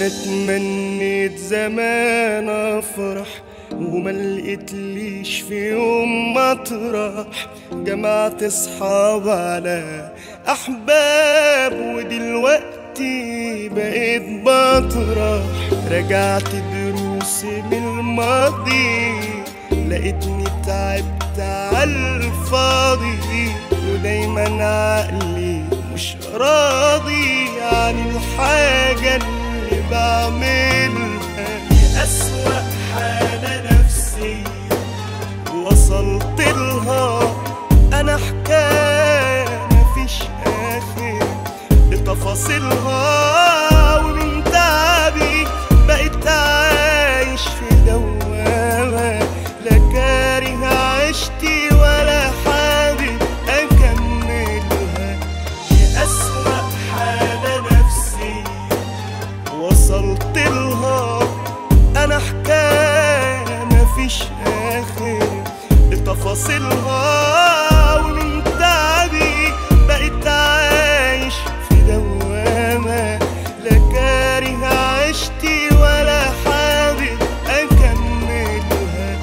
انا تمنيت زمان افرح وما لقيتليش في يوم مطرح. جمعت اصحاب على احباب ودلوقتي بقيت بطرح. رجعت دروسي من الماضي لقيتني تعبت عالفاضي، ودايما عقلي مش راضي عن الحاجة اللي بعملها. أسوأ حالة نفسية وصلت لها، أنا حكاية مفيش آخر لتفاصيلها، ومن تعبي بقيت عايش في دوامة، لا كاره عشتي ولا حابب أكملها. أسوأ حالة نفسية وصلت لها، أنا حكاية مفيش آخر لتفاصيلها، ومن تعبي بقيت عايش في دوامة، لا كاره عشتي ولا حابب أكملها.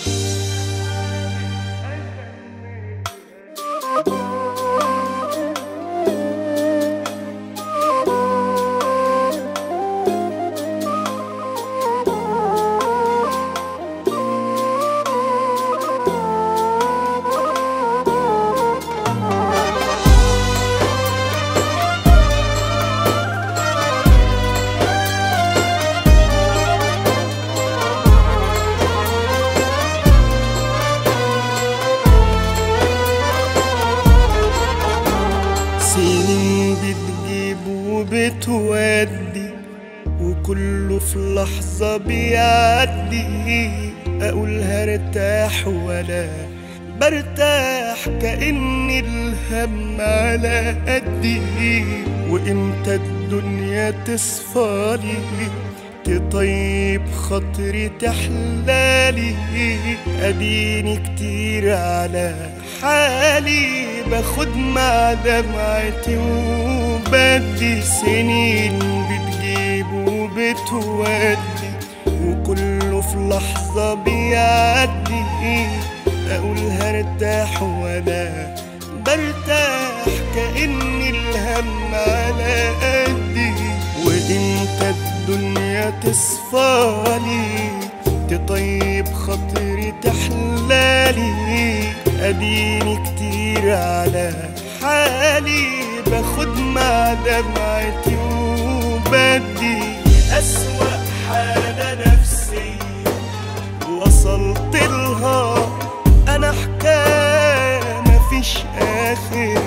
سنين بتجيب وبتودي وكله في لحظة بيعدي، أقول هرتاح ولا برتاح كأن الهم على قدي. وإمتى الدنيا تصفالي تطيب خاطري تحلالي، أديني كتير على حالي باخد مع دمعتي وبدي. سنين بتجيب وبتودي وكله في لحظة بيعدي، أقول هرتاح ولا برتاح كأن الهم على قدي. وإمتى الدنيا تصفالي تطيب خاطري تحلالي، أديني كتير على حالي باخد مع دمعتي وبدي. أسوأ حالة نفسية وصلت لها، أنا حكاية مفيش آخر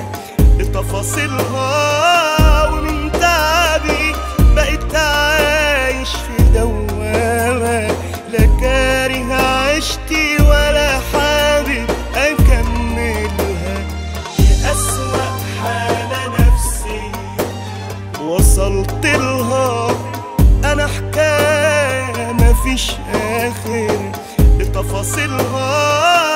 لتفاصيلها، ومن تعبي بقيت عايش في دوامة، لا كاره عشتي ولا حابب أكملها. أسوأ حالة نفسية وصلت لها، أنا حكاية مفيش آخر لتفاصيلها،